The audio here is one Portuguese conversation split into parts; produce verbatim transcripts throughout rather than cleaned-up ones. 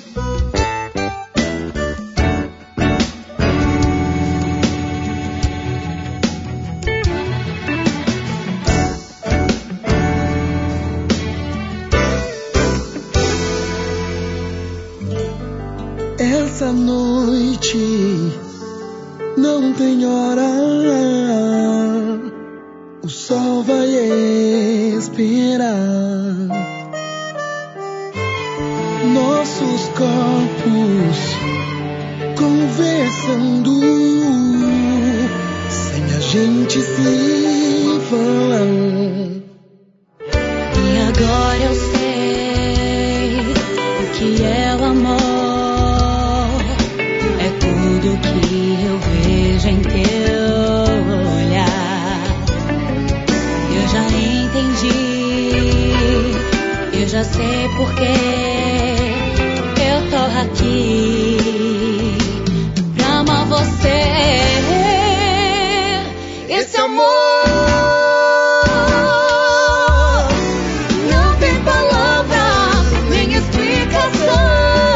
Essa noite não tem hora, o sol vai esperar. Nossos corpos conversando, sem a gente se falar. E agora eu sei o que é o amor. Tudo que eu vejo em teu olhar, eu já entendi, eu já sei porque eu tô aqui pra amar você. Esse amor não tem palavras nem explicação.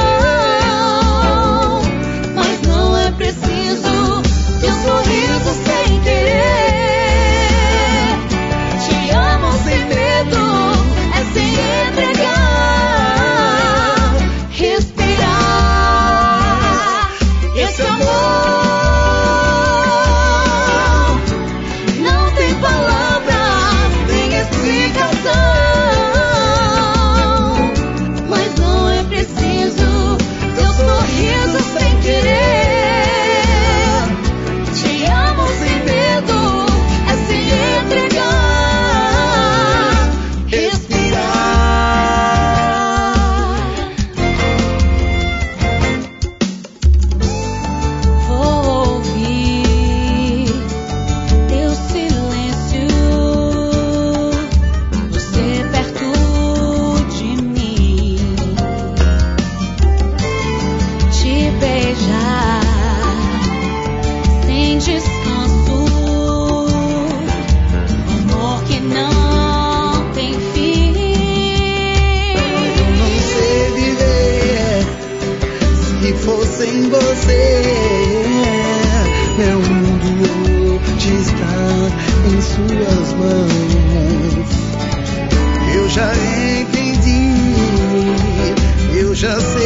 Sem você, meu mundo hoje está em suas mãos. Eu já entendi, eu já sei.